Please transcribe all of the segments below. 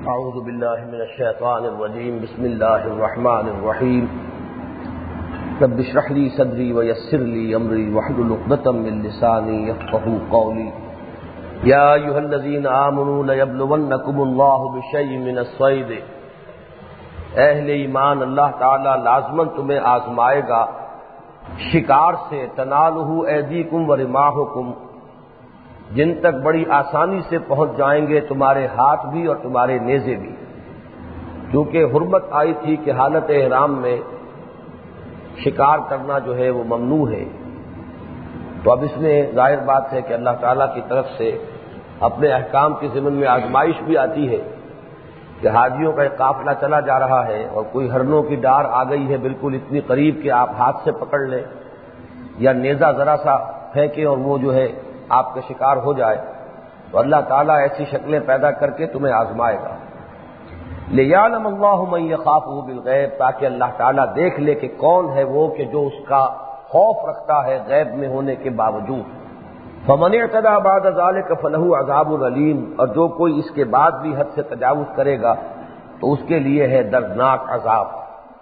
اعوذ باللہ من الشیطان الرجیم بسم اللہ الرحمن الرحیم رب اشرح لی صدری ویسر لی امری واحلل عقدۃ من لسانی یفقهوا قولی یا ایھا الذین آمنوا لیبلونکم اللہ بشیء من الصید، اہل ایمان اللہ تعالی لازماً تمہیں آزمائے گا شکار سے، تنالہ ایدیکم ورماحکم، جن تک بڑی آسانی سے پہنچ جائیں گے تمہارے ہاتھ بھی اور تمہارے نیزے بھی، کیونکہ حرمت آئی تھی کہ حالت احرام میں شکار کرنا جو ہے وہ ممنوع ہے۔ تو اب اس میں ظاہر بات ہے کہ اللہ تعالیٰ کی طرف سے اپنے احکام کے ضمن میں آزمائش بھی آتی ہے کہ حاجیوں کا ایک قافلہ چلا جا رہا ہے اور کوئی ہرنوں کی ڈار آ گئی ہے بالکل اتنی قریب کہ آپ ہاتھ سے پکڑ لیں یا نیزہ ذرا سا پھینکیں اور وہ جو ہے آپ کا شکار ہو جائے، تو اللہ تعالیٰ ایسی شکلیں پیدا کر کے تمہیں آزمائے گا۔ لِيَعْلَمَ اللَّهُ مَن يَخَافُهُ بِالْغَيْبِ، تاکہ اللہ تعالیٰ دیکھ لے کہ کون ہے وہ کہ جو اس کا خوف رکھتا ہے غیب میں ہونے کے باوجود۔ فَمَنِ اعْتَدَىٰ بَعْدَ ذَلِكَ فَلَهُ عَذَابٌ أَلِيمٌ، اور جو کوئی اس کے بعد بھی حد سے تجاوز کرے گا تو اس کے لیے ہے دردناک عذاب۔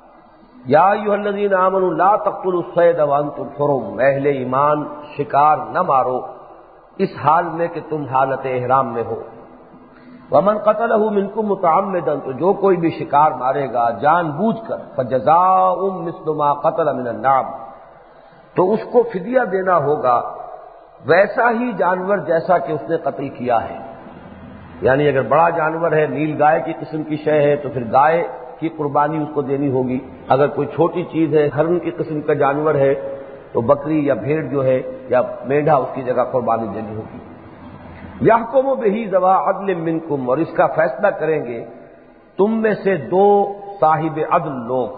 یا ایھا الذین آمنوا لا تقتلوا الصید وانتم حرم، اہل ایمان شکار نہ مارو اس حال میں کہ تم حالت احرام میں ہو۔ ومن قتلہ منکم متعمدا، تو جو کوئی بھی شکار مارے گا جان بوجھ کر، فجزاء مثل ما قتل من النعم، تو اس کو فدیہ دینا ہوگا ویسا ہی جانور جیسا کہ اس نے قتل کیا ہے۔ یعنی اگر بڑا جانور ہے، نیل گائے کی قسم کی شے ہے تو پھر گائے کی قربانی اس کو دینی ہوگی، اگر کوئی چھوٹی چیز ہے، ہرن کی قسم کا جانور ہے تو بکری یا بھیڑ جو ہے یا مینڈھا اس کی جگہ قربانی دینی ہوگی۔ یحکم بہ ذوی عدل منکم، اور اس کا فیصلہ کریں گے تم میں سے دو صاحب عدل لوگ۔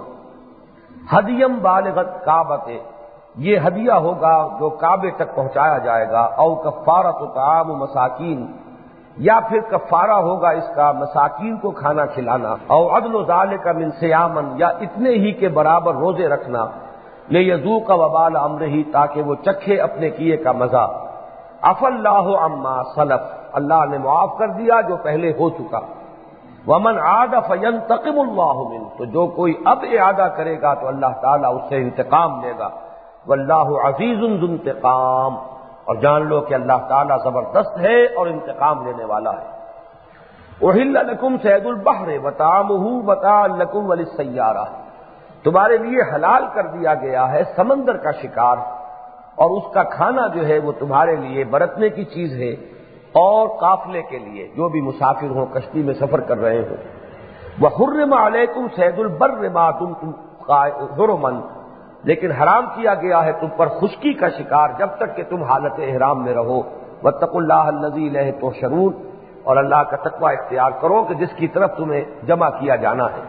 ہدیم بالغت کعبۃ، یہ ہدیہ ہوگا جو کعبے تک پہنچایا جائے گا، او کفارۃ طعام مساکین، یا پھر کفارہ ہوگا اس کا مساکین کو کھانا کھلانا، او عدل ذالک من صیامن، یا اتنے ہی کے برابر روزے رکھنا، لِيَذُوقَ وَبَالَ أَمْرِهِ، تاکہ وہ چکھے اپنے کیے کا مزہ۔ عَفَا اللَّهُ عَمَّا سَلَفَ، اللہ نے معاف کر دیا جو پہلے ہو چکا۔ وَمَنْ عَادَ فَيَنْتَقِمُ اللَّهُ مِنْهُ، تو جو کوئی اب اعادہ کرے گا تو اللہ تعالیٰ اس سے انتقام لے گا۔ وَاللَّهُ عَزِيزٌ ذُو انتقام، اور جان لو کہ اللہ تعالیٰ زبردست ہے اور انتقام لینے والا ہے۔ أُحِلَّ لَكُمْ صَيْدُ الْبَحْرِ وَطَعَامُهُ مَتَاعًا لَكُمْ وَلِلسَّيَّارَةِ، تمہارے لیے حلال کر دیا گیا ہے سمندر کا شکار، اور اس کا کھانا جو ہے وہ تمہارے لیے برتنے کی چیز ہے، اور قافلے کے لیے جو بھی مسافر ہوں کشتی میں سفر کر رہے ہوں۔ وَحُرِّمَ عَلَيْكُمْ صَيْدُ الْبَرِّ مَا دُمْتُمْ حُرُمًا، لیکن حرام کیا گیا ہے تم پر خشکی کا شکار جب تک کہ تم حالت احرام میں رہو۔ وَاتَّقُوا اللَّهَ الَّذِي إِلَيْهِ تُحْشَرُونَ، اور اللہ کا تقوی اختیار کرو کہ جس کی طرف تمہیں جمع کیا جانا ہے۔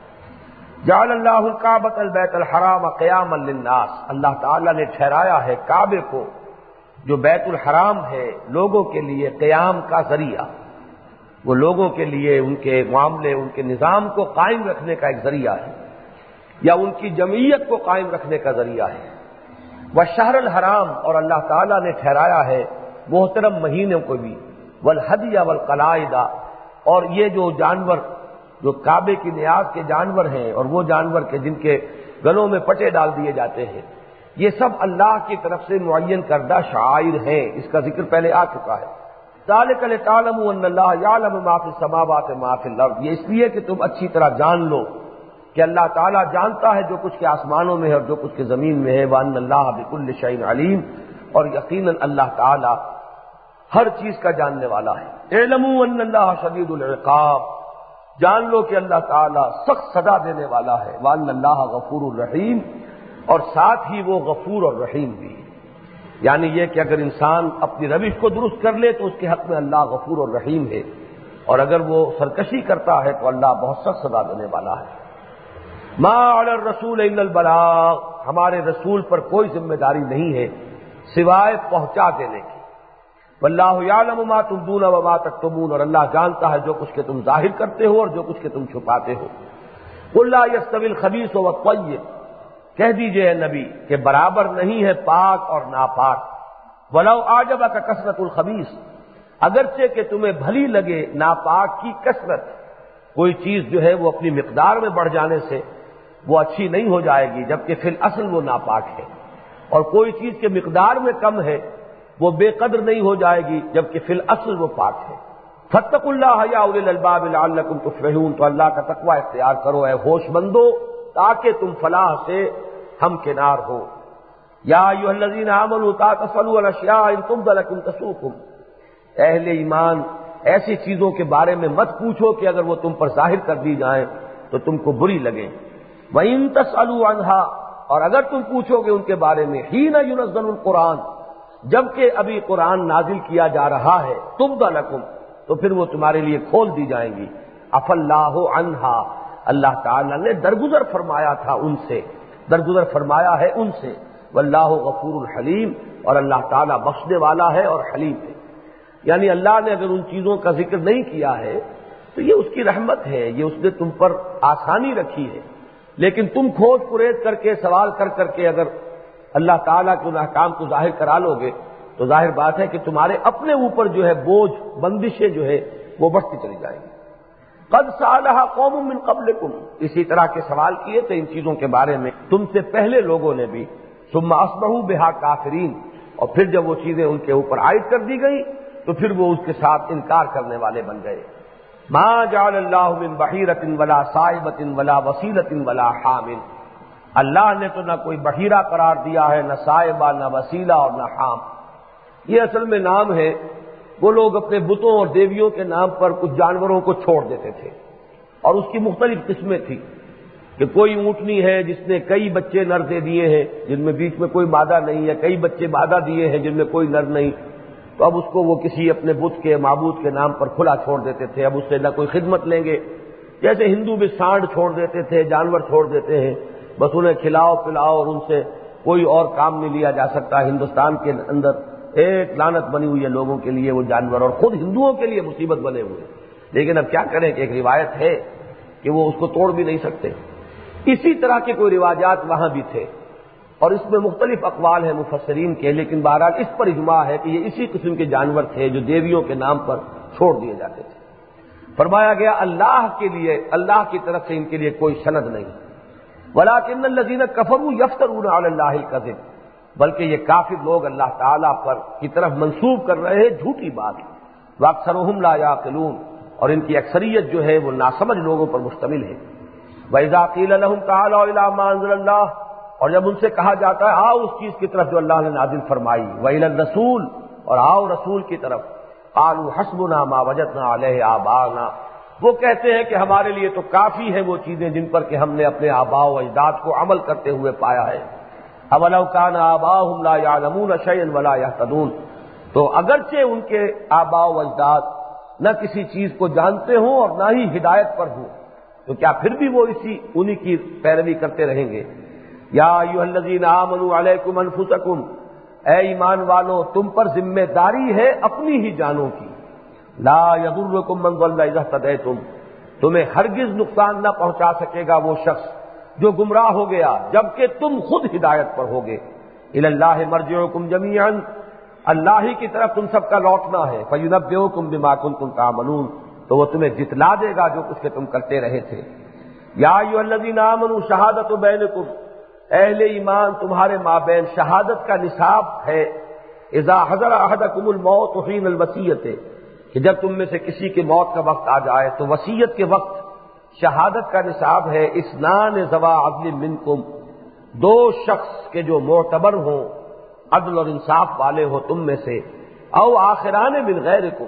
جعل اللہ الکعبۃ البیت الحرام قیاما للناس، اللہ تعالیٰ نے ٹھہرایا ہے کعبے کو جو بیت الحرام ہے لوگوں کے لیے قیام کا ذریعہ، وہ لوگوں کے لیے ان کے معاملے، ان کے نظام کو قائم رکھنے کا ایک ذریعہ ہے، یا ان کی جمعیت کو قائم رکھنے کا ذریعہ ہے۔ والشہر الحرام، اور اللہ تعالیٰ نے ٹھہرایا ہے محترم مہینوں کو بھی، والہدی والقلائد، اور یہ جو جانور جو کعبے کی نیاز کے جانور ہیں اور وہ جانور کے جن کے گلوں میں پٹے ڈال دیے جاتے ہیں، یہ سب اللہ کی طرف سے معین کردہ شعائر ہیں، اس کا ذکر پہلے آ چکا ہے۔ ذَلِكَ لِتَعْلَمُوا أَنَّ اللَّهَ يَعْلَمُ مَا فِي السَّمَاوَاتِ وَمَا فِي الْأَرْضِ، یہ اس لیے کہ تم اچھی طرح جان لو کہ اللہ تعالیٰ جانتا ہے جو کچھ کے آسمانوں میں ہے اور جو کچھ کے زمین میں ہے۔ وَأَنَّ اللَّهَ بِكُلِّ شَيْءٍ عَلِيمٌ، اور یقیناً اللہ تعالیٰ ہر چیز کا جاننے والا ہے۔ اعلموا أَنَّ اللَّهَ شَدِيدُ الْعِقَابِ، جان لو کہ اللہ تعالیٰ سخت سزا دینے والا ہے۔ وَأَنَّ اللَّهَ غَفُورٌ رَحِيمٌ، اور ساتھ ہی وہ غفور اور رحیم بھی ہے، یعنی یہ کہ اگر انسان اپنی روش کو درست کر لے تو اس کے حق میں اللہ غفور اور رحیم ہے، اور اگر وہ سرکشی کرتا ہے تو اللہ بہت سخت سزا دینے والا ہے۔ ما علی الرسول الا البلاغ، ہمارے رسول پر کوئی ذمہ داری نہیں ہے سوائے پہنچا دینے کی۔ واللہ یعلم ما تبدون وما تکتمون، اور اللہ جانتا ہے جو کچھ کہ تم ظاہر کرتے ہو اور جو کچھ کہ تم چھپاتے ہو۔ قل لا یستوی الخبیث والطیب، کہہ دیجئے اے نبی کہ برابر نہیں ہے پاک اور ناپاک۔ ولو اعجبک کثرت الخبیث، اگرچہ کہ تمہیں بھلی لگے ناپاک کی کثرت، کوئی چیز جو ہے وہ اپنی مقدار میں بڑھ جانے سے وہ اچھی نہیں ہو جائے گی، جبکہ فی الاصل وہ ناپاک ہے، اور کوئی چیز کے مقدار میں کم ہے وہ بے قدر نہیں ہو جائے گی، جبکہ فی الاصل وہ پاک ہے۔ فاتقوا اللہ یا اولی الالباب لعلکم تفلحون، تو اللہ کا تقوی اختیار کرو اے ہوش مندو، تاکہ تم فلاح سے ہمکنار ہو۔ یا ایھا الذین آمنوا لا تسألوا عن اشیاء ان تبد لکم تسؤکم، اہل ایمان ایسی چیزوں کے بارے میں مت پوچھو کہ اگر وہ تم پر ظاہر کر دی جائیں تو تم کو بری لگیں۔ وَإِن تَسْأَلُوا عَنْهَا، اور اگر تم پوچھو گے ان کے بارے میں، حین ينزل القرآن، جبکہ ابھی قرآن نازل کیا جا رہا ہے، تبد لکم، تو پھر وہ تمہارے لیے کھول دی جائیں گی۔ عفا اللہ عنہا، اللہ تعالیٰ نے درگزر فرمایا تھا ان سے، درگزر فرمایا ہے ان سے۔ واللہ غفور الحلیم، اور اللہ تعالیٰ بخشنے والا ہے اور حلیم ہے۔ یعنی اللہ نے اگر ان چیزوں کا ذکر نہیں کیا ہے تو یہ اس کی رحمت ہے، یہ اس نے تم پر آسانی رکھی ہے، لیکن تم کھوج پریز کر کے سوال کر کر کے اگر اللہ تعالیٰ کے ان احکام کو ظاہر کرا لو گے تو ظاہر بات ہے کہ تمہارے اپنے اوپر جو ہے بوجھ، بندشیں جو ہے وہ بڑھتی چلی جائیں گی۔ قد سالها قوم من قبلکم، اسی طرح کے سوال کیے تھے ان چیزوں کے بارے میں تم سے پہلے لوگوں نے بھی، ثم اصبحوا بها کافرین، اور پھر جب وہ چیزیں ان کے اوپر عائد کر دی گئی تو پھر وہ اس کے ساتھ انکار کرنے والے بن گئے۔ ما جعل اللہ من بحیرۃ ولا صائبۃ ولا وسیلۃ ولا حام، اللہ نے تو نہ کوئی بحیرہ قرار دیا ہے، نہ صائبہ، نہ وسیلہ اور نہ حام۔ یہ اصل میں نام ہے، وہ لوگ اپنے بتوں اور دیویوں کے نام پر کچھ جانوروں کو چھوڑ دیتے تھے، اور اس کی مختلف قسمیں تھیں کہ کوئی اونٹنی ہے جس نے کئی بچے نر دے دیے ہیں جن میں بیچ میں کوئی مادہ نہیں ہے، کئی بچے مادہ دیے ہیں جن میں کوئی نر نہیں، تو اب اس کو وہ کسی اپنے بت کے معبود کے نام پر کھلا چھوڑ دیتے تھے، اب اس سے نہ کوئی خدمت لیں گے۔ جیسے ہندو بھی سانڈ چھوڑ دیتے تھے، جانور چھوڑ دیتے ہیں، بس انہیں کھلاؤ پلاؤ اور ان سے کوئی اور کام نہیں لیا جا سکتا۔ ہندوستان کے اندر ایک لعنت بنی ہوئی ہے لوگوں کے لیے وہ جانور، اور خود ہندوؤں کے لیے مصیبت بنے ہوئے، لیکن اب کیا کریں کہ ایک روایت ہے کہ وہ اس کو توڑ بھی نہیں سکتے۔ اسی طرح کے کوئی رواجات وہاں بھی تھے، اور اس میں مختلف اقوال ہیں مفسرین کے، لیکن بہرحال اس پر اجماع ہے کہ یہ اسی قسم کے جانور تھے جو دیویوں کے نام پر چھوڑ دیے جاتے تھے۔ فرمایا گیا اللہ کے لیے، اللہ کی طرف سے ان کے لیے کوئی سند نہیں۔ وَلَٰكِنَّ الَّذِينَ كَفَرُوا يَفْتَرُونَ عَلَى اللَّهِ الْكَذِبَ، بلکہ یہ کافر لوگ اللہ تعالیٰ پر کی طرف منسوب کر رہے ہیں جھوٹی بات۔ وَأَكْثَرُهُمْ لَا يَعْقِلُونَ، اور ان کی اکثریت جو ہے وہ ناسمجھ لوگوں پر مشتمل ہے۔ وَإِذَا قِيلَ لَهُمْ تَعَالَوْا إِلَىٰ مَا أَنزَلَ اللَّهُ، اور جب ان سے کہا جاتا ہے آؤ اس چیز کی طرف جو اللہ نے نازل فرمائی، وَإِلَى الرَّسُولِ، اور آؤ رسول کی طرف، قَالُوا حَسْبُنَا مَا وَجَدْنَا عَلَيْهِ آبَاءَنَا، وہ کہتے ہیں کہ ہمارے لیے تو کافی ہے وہ چیزیں جن پر کہ ہم نے اپنے آباء و اجداد کو عمل کرتے ہوئے پایا ہے۔ أَوَلَوْ كَانَ آبَاؤُهُمْ لَا يَعْلَمُونَ شَيْئًا وَلَا يَهْتَدُونَ، تو اگرچہ ان کے آباء و اجداد نہ کسی چیز کو جانتے ہوں اور نہ ہی ہدایت پر ہوں، تو کیا پھر بھی وہ انہی کی پیروی کرتے رہیں گے۔ یا ایھا الذین آمنوا علیکم انفسکم، اے ایمان والو تم پر ذمہ داری ہے اپنی ہی جانوں کی۔ لا یضرکم من ضل اذا اهتدیتم، تمہیں ہرگز نقصان نہ پہنچا سکے گا وہ شخص جو گمراہ ہو گیا جبکہ تم خود ہدایت پر ہوگے۔ الی اللہ مرجعکم جمیعا، اللہ ہی کی طرف تم سب کا لوٹنا ہے۔ فینبئکم بما کنتم تعملون، تو وہ تمہیں جتلا دے گا جو کچھ کہ تم کرتے رہے تھے۔ یا ایھا الذین آمنوا شہادۃ بینکم، اہل ایمان تمہارے مابین شہادت کا نصاب ہے۔ اذا حضر احدکم الموت حین الوصیۃ، کہ جب تم میں سے کسی کے موت کا وقت آ جائے تو وصیت کے وقت شہادت کا نصاب ہے۔ اثنان ذوا عدل منکم، دو شخص کے جو معتبر ہوں، عدل اور انصاف والے ہوں تم میں سے، او آخران من غیرکم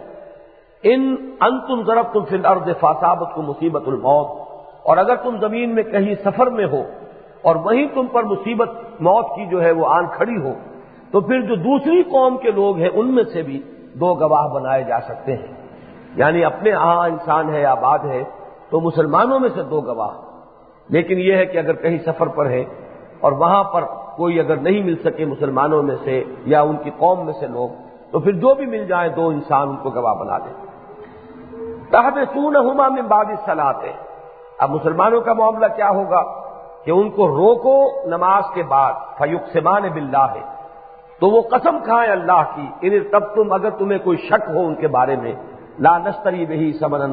ان انتم ضربتم فی الارض فاصابتکم مصیبۃ الموت، اور اگر تم زمین میں کہیں سفر میں ہو اور وہیں تم پر مصیبت موت کی جو ہے وہ آن کھڑی ہو، تو پھر جو دوسری قوم کے لوگ ہیں ان میں سے بھی دو گواہ بنائے جا سکتے ہیں۔ یعنی اپنے ہاں انسان ہے آباد ہے تو مسلمانوں میں سے دو گواہ، لیکن یہ ہے کہ اگر کہیں سفر پر ہے اور وہاں پر کوئی اگر نہیں مل سکے مسلمانوں میں سے یا ان کی قوم میں سے لوگ، تو پھر جو بھی مل جائیں دو انسان ان کو گواہ بنا دیں۔ تحبسونہما من بعد الصلاۃ، اب مسلمانوں کا معاملہ کیا ہوگا کہ ان کو روکو نماز کے بعد، فیقسمان باللہ، تو وہ قسم کھائیں اللہ کی، ان ارتبتم، اگر تمہیں کوئی شک ہو ان کے بارے میں، لا نشتری بہ ثمنا،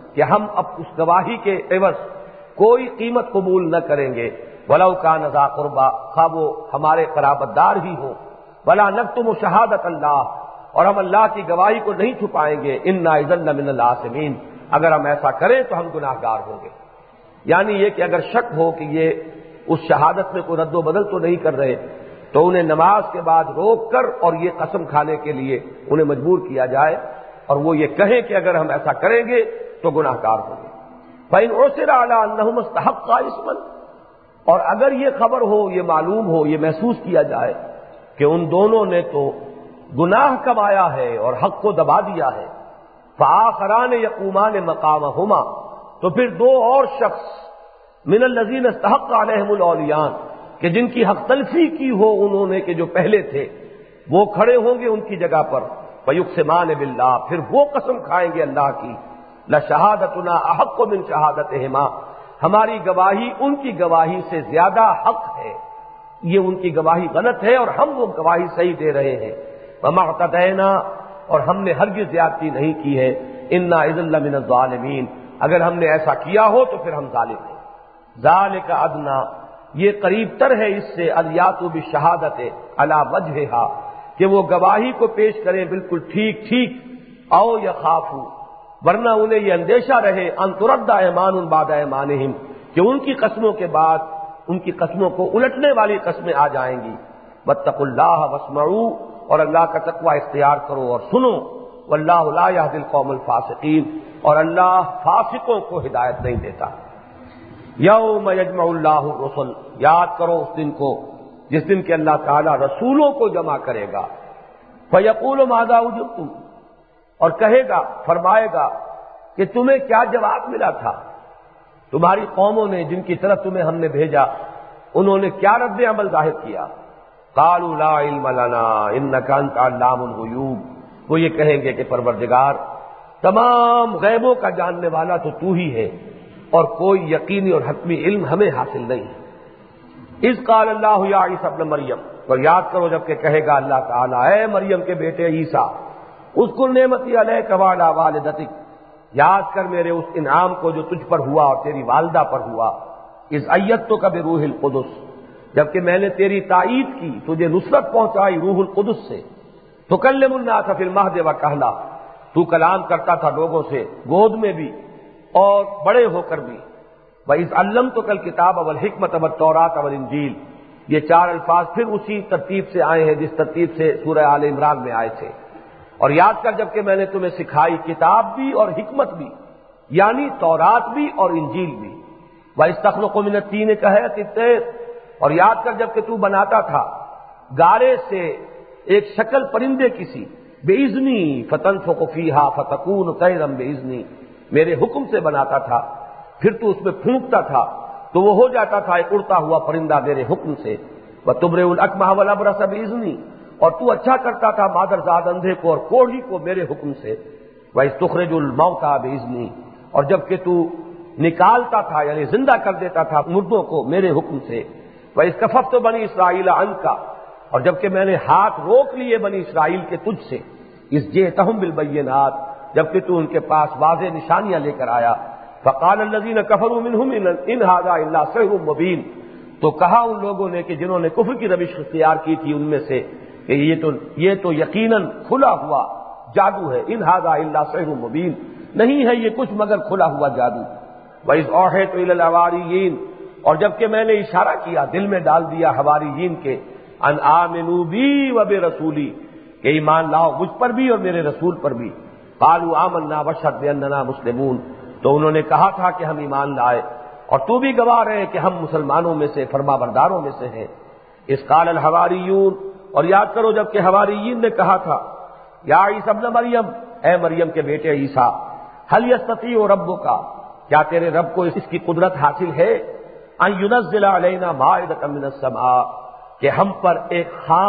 کہ ہم اب اس گواہی کے عوض کوئی قیمت قبول نہ کریں گے، ولو کان ذا قربا، خواہ وہ ہمارے قرابت دار ہی ہوں، ولا نکتم شہادت اللہ، اور ہم اللہ کی گواہی کو نہیں چھپائیں گے، انا اذا لمن الآثمین، اگر ہم ایسا کریں تو ہم گناہ گار ہوں گے۔ یعنی یہ کہ اگر شک ہو کہ یہ اس شہادت میں کوئی رد و بدل تو نہیں کر رہے، تو انہیں نماز کے بعد روک کر اور یہ قسم کھانے کے لیے انہیں مجبور کیا جائے، اور وہ یہ کہیں کہ اگر ہم ایسا کریں گے تو گناہ گار ہوں گے۔ فَإِنْ عُثِرَ عَلَىٰ أَنَّهُمَا اسْتَحَقَّا إِثْمًا، اور اگر یہ خبر ہو، یہ معلوم ہو، یہ محسوس کیا جائے کہ ان دونوں نے تو گناہ کمایا ہے اور حق کو دبا دیا ہے، فآخران یقومان مقامہما، تو پھر دو اور شخص من الذین استحق علیہم الاولیان، کہ جن کی حق تلفی کی ہو انہوں نے کہ جو پہلے تھے، وہ کھڑے ہوں گے ان کی جگہ پر، فیقسمان باللہ، پھر وہ قسم کھائیں گے اللہ کی، لشہادتنا احق من شہادتہما، ہماری گواہی ان کی گواہی سے زیادہ حق ہے، یہ ان کی گواہی غلط ہے اور ہم وہ گواہی صحیح دے رہے ہیں، وما اعتدینا، اور ہم نے ہرگز زیادتی نہیں کی ہے، انا اذا لمن الظالمین، اگر ہم نے ایسا کیا ہو تو پھر ہم ظالم ہیں۔ ذالک ادنا، یہ قریب تر ہے اس سے، الیاتوا بالشہادۃ علی وجہہا، کہ وہ گواہی کو پیش کریں بالکل ٹھیک ٹھیک، او یخافوا، ورنہ انہیں یہ اندیشہ رہے، ان ترد ایمان بعد ایمانہم، کہ ان کی قسموں کے بعد ان کی قسموں کو الٹنے والی قسمیں آ جائیں گی۔ واتقوا اللہ واسمعوا، اور اللہ کا تقوی اختیار کرو اور سنو، واللہ لا یہدی القوم الفاسقین، اور اللہ فاسقوں کو ہدایت نہیں دیتا۔ یوم یجمع اللہ الرسل، یاد کرو اس دن کو جس دن کہ اللہ تعالیٰ رسولوں کو جمع کرے گا، فیقول ماذا اجبتم، اور کہے گا، فرمائے گا کہ تمہیں کیا جواب ملا تھا، تمہاری قوموں نے جن کی طرف تمہیں ہم نے بھیجا انہوں نے کیا رد عمل ظاہر کیا؟ قالوا لا علم لنا انک انت علام الغیوب، وہ یہ کہیں گے کہ پروردگار تمام غیبوں کا جاننے والا تو تو ہی ہے، اور کوئی یقینی اور حتمی علم ہمیں حاصل نہیں ہے۔ اذ قال اللہ یا عیسی ابن مریم، اور یاد کرو جب کہ کہے گا اللہ تعالیٰ، اے مریم کے بیٹے عیسیٰ، اذکر نعمتی علیک وعلی والدتک، یاد کر میرے اس انعام کو جو تجھ پر ہوا اور تیری والدہ پر ہوا، اذ ایدتک بروح القدس، جبکہ میں نے تیری تائید کی، تجھے نصرت پہنچائی روح القدس سے، تکلم الناس فی المہد وکہلا، تو کلام کرتا تھا لوگوں سے گود میں بھی اور بڑے ہو کر بھی، وَإِذْ عَلَّمْتُكَ الْكِتَابَ وَالْحِکْمَةَ وَالتَّوْرَاةَ وَالْإِنجِیلَ، یہ چار الفاظ پھر اسی ترتیب سے آئے ہیں جس ترتیب سے سورہ آل عمران میں آئے تھے۔ اور یاد کر جب کہ میں نے تمہیں سکھائی کتاب بھی اور حکمت بھی، یعنی تورات بھی اور انجیل بھی، وَإِذْ تَخْلُقُ مِنَ الطِّينِ كَهَيْئَةِ الطَّيْرِ، اور یاد کر جب کہ تو بناتا تھا گارے سے ایک شکل پرندے کسی، بِإِذْنِي فَتَنفُخُ فِيهَا فَتَكُونُ طَيْرًا بِإِذْنِي، میرے حکم سے بناتا تھا، پھر تو اس میں پھونکتا تھا تو وہ ہو جاتا تھا ایک اڑتا ہوا پرندہ میرے حکم سے، وَتُبْرِئُ الْأَكْمَحَ وَالْأَبْرَصَ بِإِذْنِي، اور تو اچھا کرتا تھا مادرزاد اندھے کو اور کوڑھی کو میرے حکم سے، وَإِذْ تُخْرِجُ الْمَوْتَىٰ بِإِذْنِي، اور جب کہ تو نکالتا تھا یعنی زندہ کر دیتا تھا مردوں کو میرے حکم سے، وَإِذْ كَفَفْتُ بَنِي إِسْرَائِيلَ عَنْكَ، اور جب کہ میں نے ہاتھ روک لیے بنی اسرائیل کے تجھ سے، اِذْ جِئْتَهُم بِالْبَيِّنَاتِ، جب کہ تو ان کے پاس واضح نشانیاں لے کر آیا، فقال الذين كفروا منهم ان هذا الا سحر مبين، تو کہا ان لوگوں نے کہ جنہوں نے کفر کی روش اختیار کی تھی ان میں سے کہ یہ تو یقیناً کھلا ہوا جادو ہے، ان هذا الا سحر مبين، نہیں ہے یہ کچھ مگر کھلا ہوا جادو۔ وَإِذْ أَوْحَيْتُ إِلَى الْحَوَارِيِّينَ، اور جب کہ میں نے اشارہ کیا، دل میں ڈال دیا حواریین کے، ان آمنوا بی وبرسولی، کہ ایمان لاؤ مجھ پر بھی اور میرے رسول پر بھی، قالوا آمنا واشهد بأننا مسلمون، تو انہوں نے کہا تھا کہ ہم ایمان لائے اور تو بھی گواہ رہے کہ ہم مسلمانوں میں سے فرما برداروں میں سے ہیں۔ اذ قال الحواریون، اور یاد کرو جب کہ حواریین نے کہا تھا، یا عیسی ابن مریم، اے مریم کے بیٹے عیسیٰ، هل یستطیع ربک، کیا تیرے رب کو اس کی قدرت حاصل ہے، ان ینزل علینا مائدۃ من السماء، کہ ہم پر ایک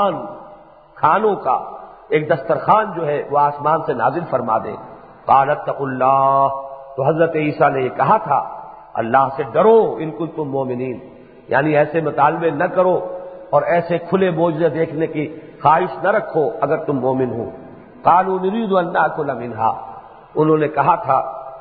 کھانوں کا ایک دسترخوان جو ہے وہ آسمان سے نازل فرما دے۔ قال اتقوا اللہ، تو حضرت عیسیٰ نے یہ کہا تھا اللہ سے ڈرو ان کنتم مومنین، یعنی ایسے مطالبے نہ کرو اور ایسے کھلے معجزے دیکھنے کی خواہش نہ رکھو اگر تم مومن ہو۔ قالوا نريد ان ناكل منها، انہوں نے کہا تھا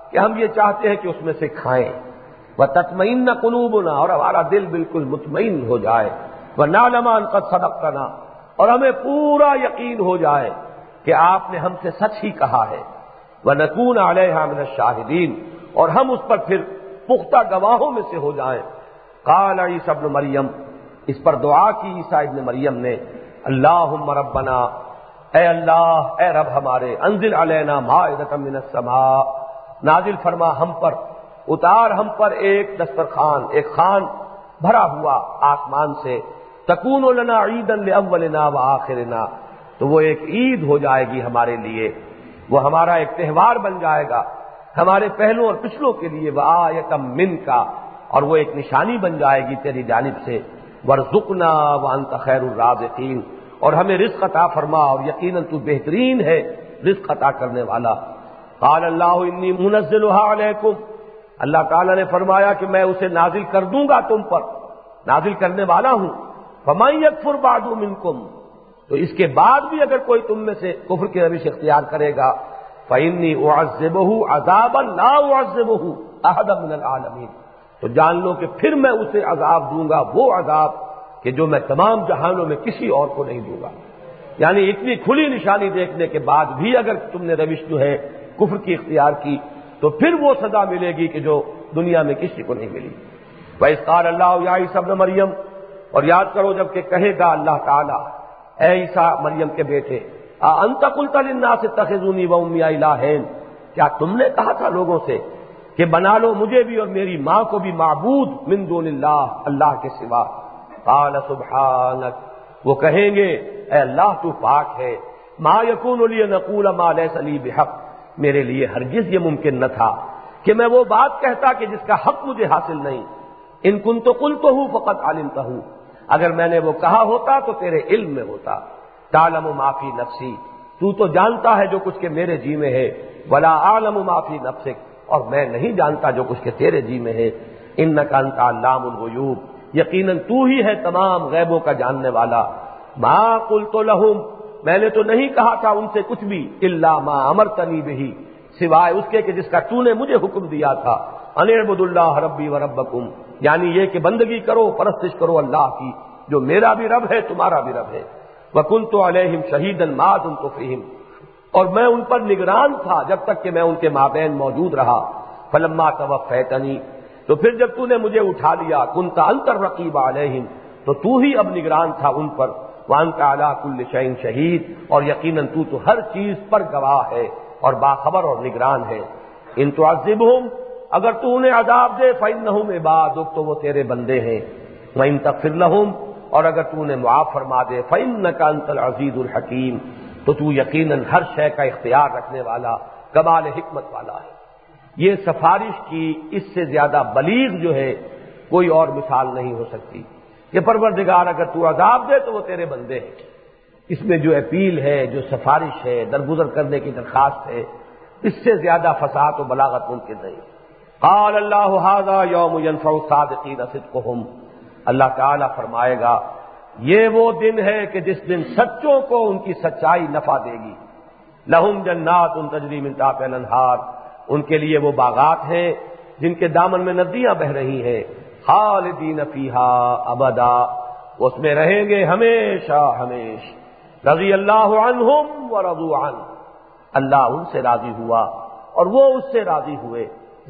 کہ ہم یہ چاہتے ہیں کہ اس میں سے کھائیں، وَتَطْمَئِنَّ قُلُوبُنَا، اور ہمارا دل بالکل مطمئن ہو جائے، وَنَعْلَمَ أَن قَدْ صَدَقْتَنَا، اور ہمیں پورا یقین ہو جائے کہ آپ نے ہم سے سچ ہی کہا ہے، وَنَكُونَ عَلَيْهَا مِنَ الشَّاهِدِينَ، اور ہم اس پر پھر پختہ گواہوں میں سے ہو جائیں۔ قال عیسی ابن مریم، اس پر دعا کی عیسیٰ ابن مریم نے، اللہم ربنا، اے اللہ، اے رب ہمارے، انزل علینا مائدۃ من السماء، نازل فرما ہم پر، اتار ہم پر ایک دسترخوان، ایک خوان بھرا ہوا آسمان سے، تکون لنا عیدا لاولنا وآخرنا، تو وہ ایک عید ہو جائے گی ہمارے لیے، وہ ہمارا ایک تہوار بن جائے گا ہمارے پہلوں اور پچھلوں کے لیے، وآیۃ منک، اور وہ ایک نشانی بن جائے گی تیری جانب سے، وارزقنا وانت خیر الرازقین، اور ہمیں رزق عطا فرما، اور یقیناً تو بہترین ہے رزق عطا کرنے والا۔ قال اللہ انی منزلها علیکم، اللہ تعالیٰ نے فرمایا کہ میں اسے نازل کر دوں گا تم پر، نازل کرنے والا ہوں۔ فمن یکفر بعد منکم، تو اس کے بعد بھی اگر کوئی تم میں سے کفر کی روش اختیار کرے گا، فإنی اعذبہ عذابا لا اعذبہ احدا من العالمین، تو جان لو کہ پھر میں اسے عذاب دوں گا، وہ عذاب کہ جو میں تمام جہانوں میں کسی اور کو نہیں دوں گا۔ یعنی اتنی کھلی نشانی دیکھنے کے بعد بھی اگر تم نے روش جو ہے کفر کی اختیار کی، تو پھر وہ سزا ملے گی کہ جو دنیا میں کسی کو نہیں ملی۔ وَإِذْ قَالَ اللَّهُ يَا عِيسَى ابْنَ مریم، اور یاد کرو جب کہ کہے گا اللہ تعالیٰ، اے عیسیٰ مریم کے بیٹے، أَأَنْتَ قُلْتَ لِلنَّاسِ اتَّخِذُونِي وَأُمِّيَ إِلَٰهَيْنِ، کیا تم نے کہا تھا لوگوں سے کہ بنا لو مجھے بھی اور میری ماں کو بھی معبود من دون اللہ، اللہ کے سوا؟ قال سبحانک، وہ کہیں گے اے اللہ تو پاک ہے، ما یکون لی ان اقول ما لیس لی بحق، میرے لیے ہرگز یہ ممکن نہ تھا کہ میں وہ بات کہتا کہ جس کا حق مجھے حاصل نہیں۔ ان کنت قلتہ فقد علمتہ، اگر میں نے وہ کہا ہوتا تو تیرے علم میں ہوتا۔ تعلم ما فی نفسی، تو جانتا ہے جو کچھ کہ میرے جی میں ہے، ولا اعلم ما فی نفسک، اور میں نہیں جانتا جو کچھ کہ تیرے جی میں ہے۔ انک انت علام الغیوب، یقیناً تو ہی ہے تمام غیبوں کا جاننے والا۔ ما قلت لہم، میں نے تو نہیں کہا تھا ان سے کچھ بھی، الا ما امرتنی بہ، سوائے اس کے کہ جس کا تو نے مجھے حکم دیا تھا، ان اعبدوا اللہ ربی و ربکم، یعنی یہ کہ بندگی کرو، پرستش کرو اللہ کی، جو میرا بھی رب ہے تمہارا بھی رب ہے۔ وکنت علیہم شہیدا ما دمت فیہم، اور میں ان پر نگران تھا جب تک کہ میں ان کے مابین موجود رہا۔ فلما توفیتنی، تو پھر جب تو نے مجھے اٹھا لیا، کنت انت الرقیب علیہم، تو ہی اب نگران تھا ان پر، وانت علی کل شیء شہید، اور یقیناً تو ہر چیز پر گواہ ہے اور باخبر اور نگران ہے۔ ان تعذبہم، اگر تو انہیں عذاب دے، فإنہم عبادک، تو وہ تیرے بندے ہیں، وإن تغفر لہم، اور اگر تو انہیں معاف فرما دے، فإنک انت العزیز الحکیم، تو یقیناً ہر شے کا اختیار رکھنے والا، کمال حکمت والا ہے۔ یہ سفارش کی اس سے زیادہ بلیغ جو ہے کوئی اور مثال نہیں ہو سکتی کہ پروردگار اگر تو عذاب دے تو وہ تیرے بندے ہیں۔ اس میں جو اپیل ہے، جو سفارش ہے، درگزر کرنے کی درخواست ہے، اس سے زیادہ فصاحت و بلاغت ممکن نہیں۔ قال اللہ ھذا یوم ینفع الصادقین صدقہم، اللہ تعالیٰ فرمائے گا یہ وہ دن ہے کہ جس دن سچوں کو ان کی سچائی نفع دے گی۔ لہم جنات تجری من تحتہا الانہار، ان کے لیے وہ باغات ہیں جن کے دامن میں ندیاں بہ رہی ہیں، خالدین فیہا ابدا، اس میں رہیں گے ہمیشہ ہمیش۔ رضی اللہ عنہم ورضوا عنہ، اللہ ان سے راضی ہوا اور وہ اس سے راضی ہوئے۔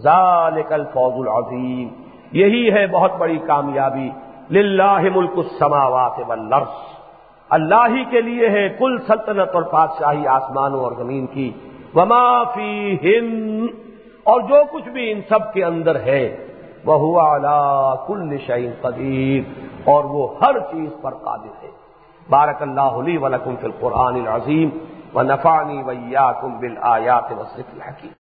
ذالک الفوز العظیم، یہی ہے بہت بڑی کامیابی۔ للہ ملک السماوات والارض، اللہ ہی کے لیے ہے کل سلطنت اور بادشاہی آسمانوں اور زمین کی، وما فیہن، اور جو کچھ بھی ان سب کے اندر ہے، وہو علی کل شیء قدیر، اور وہ ہر چیز پر قادر ہے۔ بارک اللہ لی ولکم فی القرآن العظیم ونفعنی وإیاکم بالآیات والذکر الحکیم۔